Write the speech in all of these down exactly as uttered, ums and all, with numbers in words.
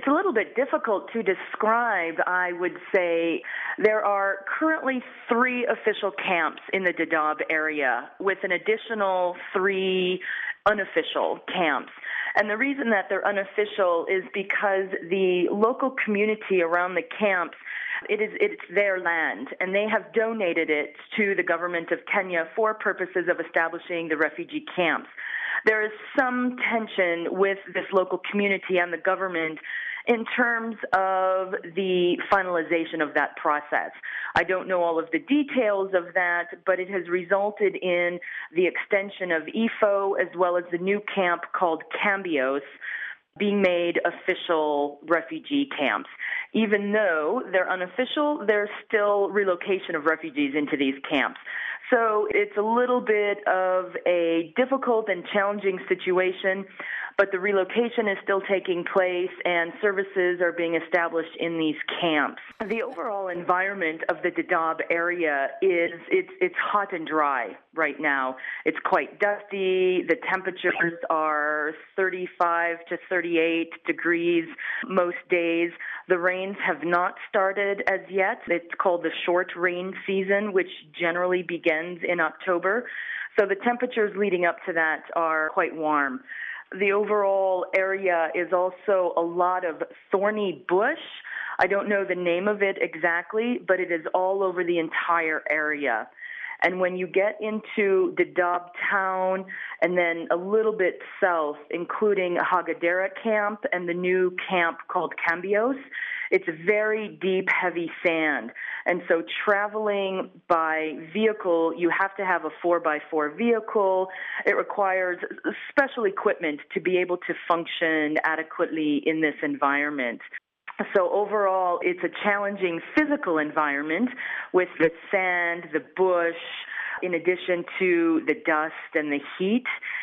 a little bit difficult to describe, I would say. There are currently three official camps in the Dadaab area with an additional three unofficial camps. And the reason that they're unofficial is because the local community around the camps, it is it's their land, and they have donated it to the government of Kenya for purposes of establishing the refugee camps. There is some tension with this local community and the government in terms of the finalization of that process. I don't know all of the details of that, but it has resulted in the extension of I F O as well as the new camp called Cambios being made official refugee camps. Even though they're unofficial, there's still relocation of refugees into these camps. So it's a little bit of a difficult and challenging situation, but the relocation is still taking place and services are being established in these camps. The overall environment of the Dadaab area is it's it's hot and dry right now. It's quite dusty. The temperatures are thirty-five to thirty-eight degrees most days. The rains have not started as yet. It's called the short rain season, which generally begins in October. So the temperatures leading up to that are quite warm. The overall area is also a lot of thorny bush. I don't know the name of it exactly, but it is all over the entire area. And when you get into Dadaab town and then a little bit south, including Hagadera camp and the new camp called Cambios, it's very deep, heavy sand. And so traveling by vehicle, you have to have a four by four vehicle. It requires special equipment to be able to function adequately in this environment. So overall, it's a challenging physical environment with the sand, the bush, in addition to the dust and the heat.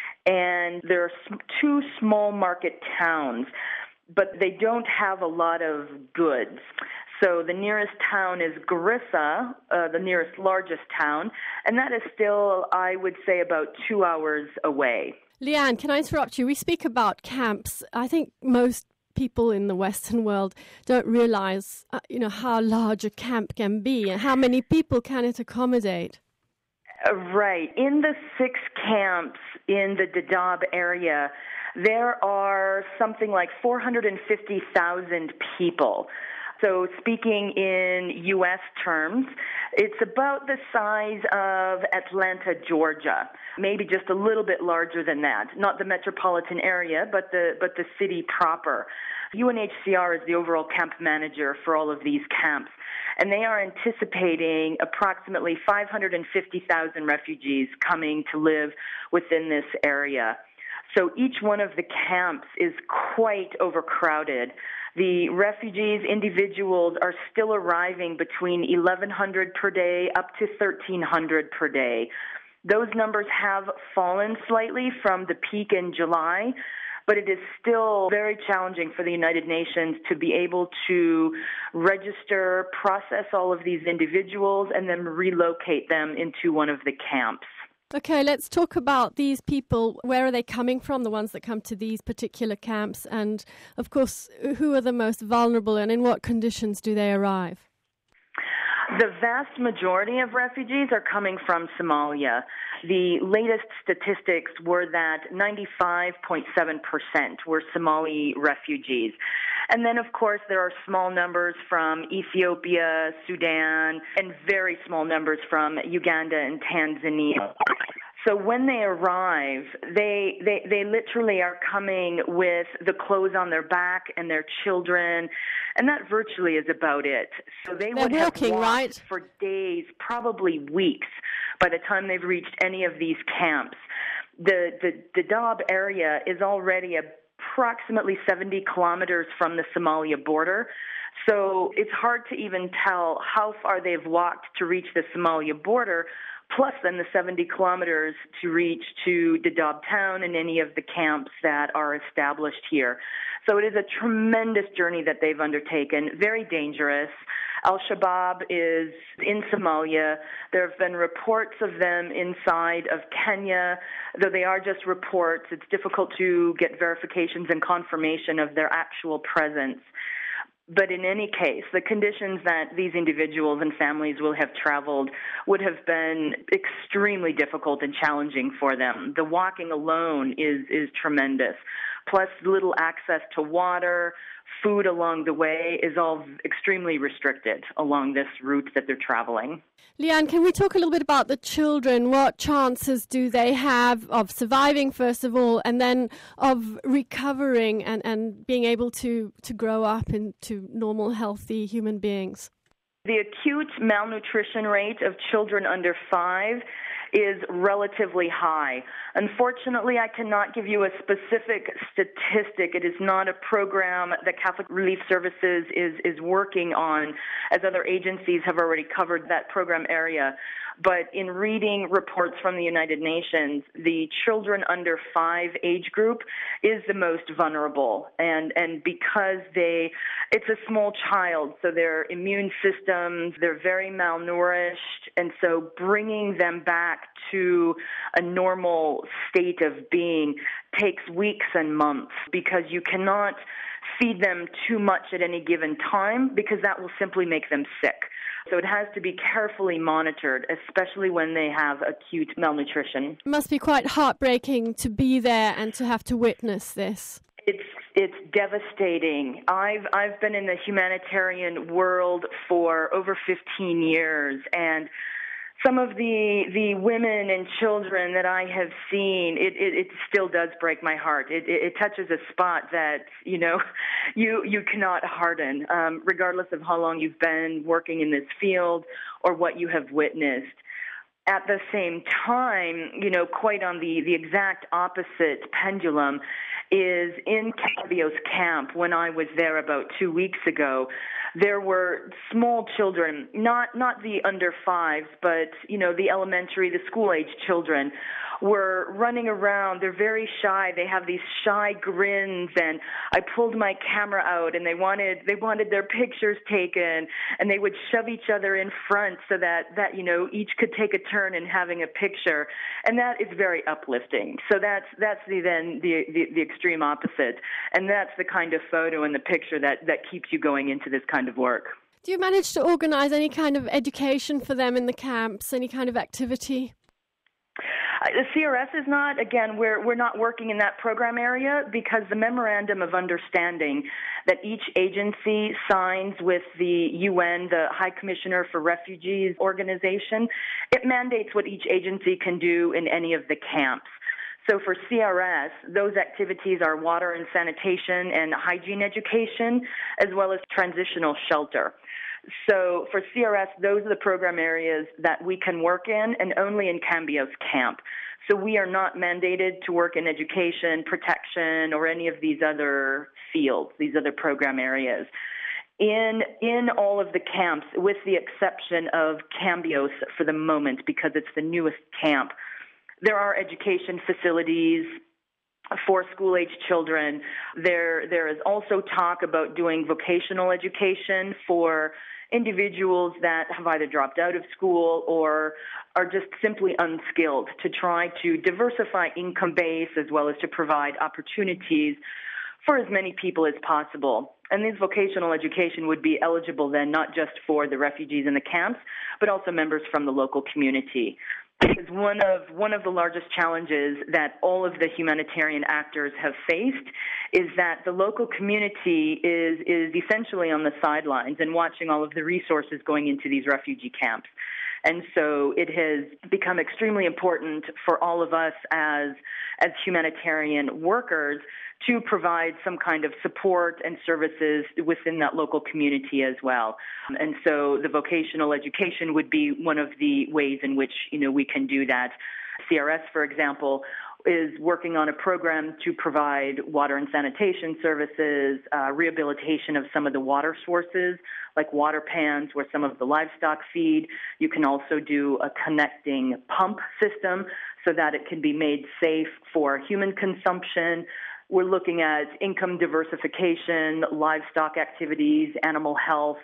And there are two small market towns, but they don't have a lot of goods. So the nearest town is Garissa, uh, the nearest largest town, and that is still, I would say, about two hours away. Leanne, can I interrupt you? We speak about camps. I think most people in the Western world don't realize, uh, you know, how large a camp can be and how many people can it accommodate. Uh, right. In the six camps in the Dadaab area, there are something like four hundred fifty thousand people. So speaking in U S terms, it's about the size of Atlanta, Georgia, maybe just a little bit larger than that. Not the metropolitan area, but the but the city proper. U N H C R is the overall camp manager for all of these camps, and they are anticipating approximately five hundred fifty thousand refugees coming to live within this area. So each one of the camps is quite overcrowded. The refugees, individuals, are still arriving between eleven hundred per day up to thirteen hundred per day. Those numbers have fallen slightly from the peak in July, but it is still very challenging for the United Nations to be able to register, process all of these individuals, and then relocate them into one of the camps. Okay, let's talk about these people. Where are they coming from, the ones that come to these particular camps? And, of course, who are the most vulnerable and in what conditions do they arrive? The vast majority of refugees are coming from Somalia. The latest statistics were that ninety-five point seven percent were Somali refugees. And then, of course, there are small numbers from Ethiopia, Sudan, and very small numbers from Uganda and Tanzania. So when they arrive, they, they they literally are coming with the clothes on their back and their children, and that virtually is about it. So they They're would walking, have walked right? for days, probably weeks, by the time they've reached any of these camps. The the Dadaab area is already approximately seventy kilometers from the Somalia border. So it's hard to even tell how far they've walked to reach the Somalia border, plus then the seventy kilometers to reach to Dadaab town and any of the camps that are established here. So it is a tremendous journey that they've undertaken, very dangerous. Al-Shabaab is in Somalia. There have been reports of them inside of Kenya. Though they are just reports, it's difficult to get verifications and confirmation of their actual presence. But in any case, the conditions that these individuals and families will have traveled would have been extremely difficult and challenging for them. The walking alone is, is tremendous. Plus, little access to water, food along the way is all extremely restricted along this route that they're traveling. Leanne, can we talk a little bit about the children? What chances do they have of surviving, first of all, and then of recovering and, and being able to, to grow up into normal, healthy human beings? The acute malnutrition rate of children under five is relatively high. Unfortunately, I cannot give you a specific statistic. It is not a program that Catholic Relief Services is, is working on, as other agencies have already covered that program area. But in reading reports from the United Nations, the children under five age group is the most vulnerable. And, and because they, it's a small child, so their immune systems, they're very malnourished. And so bringing them back to a normal state of being takes weeks and months, because you cannot feed them too much at any given time, because that will simply make them sick. So it has to be carefully monitored, especially when they have acute malnutrition. It must be quite heartbreaking to be there and to have to witness this. It's it's devastating. I've I've been in the humanitarian world for over fifteen years, and some of the the women and children that I have seen, it, it, it still does break my heart. It, it, it touches a spot that, you know, you you cannot harden, um, regardless of how long you've been working in this field or what you have witnessed. At the same time, you know, quite on the, the exact opposite pendulum is in Cambios camp when I was there about two weeks ago. There were small children, not not the under fives, but, you know, the elementary, the school-age children were running around. They're very shy. They have these shy grins, and I pulled my camera out, and they wanted they wanted their pictures taken, and they would shove each other in front so that, that you know, each could take a turn in having a picture, and that is very uplifting. So that's that's the then the, the, the extreme opposite, and that's the kind of photo and the picture that, that keeps you going into this kind of work. Do you manage to organize any kind of education for them in the camps, any kind of activity? The C R S is not, again, we're, we're not working in that program area, because the memorandum of understanding that each agency signs with the U N, the High Commissioner for Refugees organization, it mandates what each agency can do in any of the camps. So for C R S, those activities are water and sanitation and hygiene education, as well as transitional shelter. So for C R S, those are the program areas that we can work in, and only in Cambios camp. So we are not mandated to work in education, protection, or any of these other fields, these other program areas. In in all of the camps, with the exception of Cambios for the moment, because it's the newest camp, there are education facilities for school-age children. There, there is also talk about doing vocational education for individuals that have either dropped out of school or are just simply unskilled, to try to diversify income base as well as to provide opportunities for as many people as possible. And this vocational education would be eligible then not just for the refugees in the camps, but also members from the local community. Because one of one of the largest challenges that all of the humanitarian actors have faced is that the local community is is essentially on the sidelines and watching all of the resources going into these refugee camps. And so it has become extremely important for all of us as as humanitarian workers to provide some kind of support and services within that local community as well. And so the vocational education would be one of the ways in which, you know, we can do that. C R S, for example, is working on a program to provide water and sanitation services, uh, rehabilitation of some of the water sources, like water pans where some of the livestock feed. You can also do a connecting pump system so that it can be made safe for human consumption. We're looking at income diversification, livestock activities, animal health.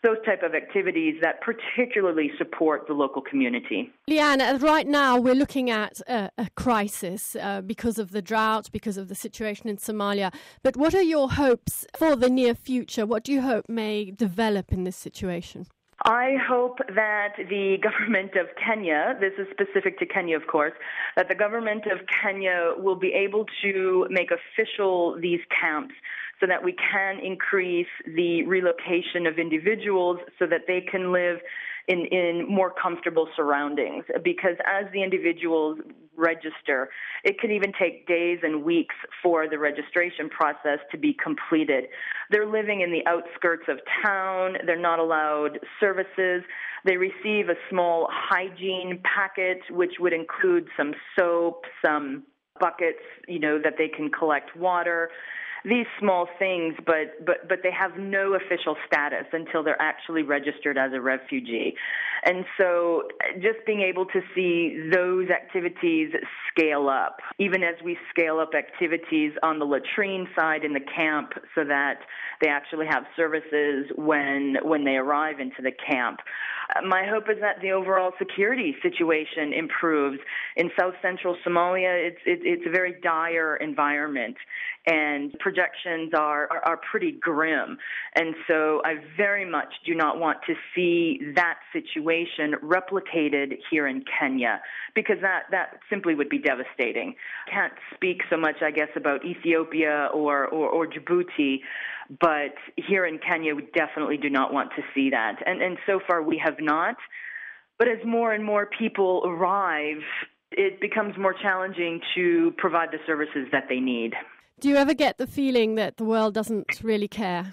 those type of activities that particularly support the local community. Leanne, right now we're looking at a, a crisis uh, because of the drought, because of the situation in Somalia. But what are your hopes for the near future? What do you hope may develop in this situation? I hope that the government of Kenya, this is specific to Kenya, of course, that the government of Kenya will be able to make official these camps so that we can increase the relocation of individuals so that they can live in, in more comfortable surroundings. Because as the individuals register, it can even take days and weeks for the registration process to be completed. They're living in the outskirts of town. They're not allowed services. They receive a small hygiene packet, which would include some soap, some buckets, you know, that they can collect water. These small things, but, but, but they have no official status until they're actually registered as a refugee. And so just being able to see those activities scale up, even as we scale up activities on the latrine side in the camp so that they actually have services when, when they arrive into the camp. My hope is that the overall security situation improves. In south central Somalia, it's, it, it's a very dire environment, and projections are, are, are pretty grim. And so I very much do not want to see that situation replicated here in Kenya, because that, that simply would be devastating. Can't speak so much, I guess, about Ethiopia or, or, or Djibouti, but here in Kenya, we definitely do not want to see that. And, and so far we have not. But as more and more people arrive, it becomes more challenging to provide the services that they need. Do you ever get the feeling that the world doesn't really care?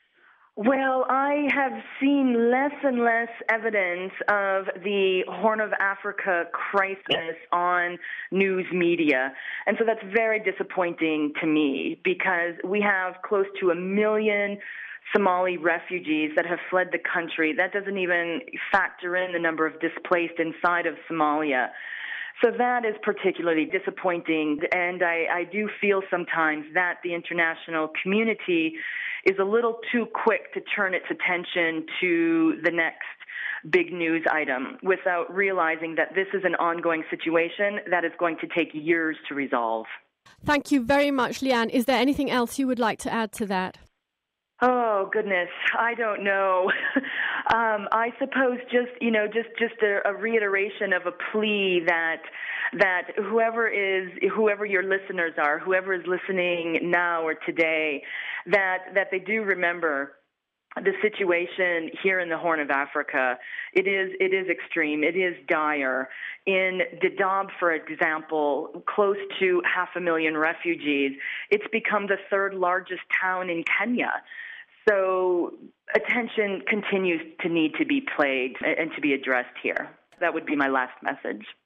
Well, I have seen less and less evidence of the Horn of Africa crisis on news media. And so that's very disappointing to me, because we have close to a million Somali refugees that have fled the country. That doesn't even factor in the number of displaced inside of Somalia. So that is particularly disappointing, and I, I do feel sometimes that the international community is a little too quick to turn its attention to the next big news item without realizing that this is an ongoing situation that is going to take years to resolve. Thank you very much, Leanne. Is there anything else you would like to add to that? Oh, goodness. I don't know. um, I suppose just, you know, just, just a, a reiteration of a plea that that whoever is, whoever your listeners are, whoever is listening now or today, that, that they do remember the situation here in the Horn of Africa. It is, it is extreme. It is dire. In Dadaab, for example, close to half a million refugees. It's become the third largest town in Kenya. So attention continues to need to be paid and to be addressed here. That would be my last message.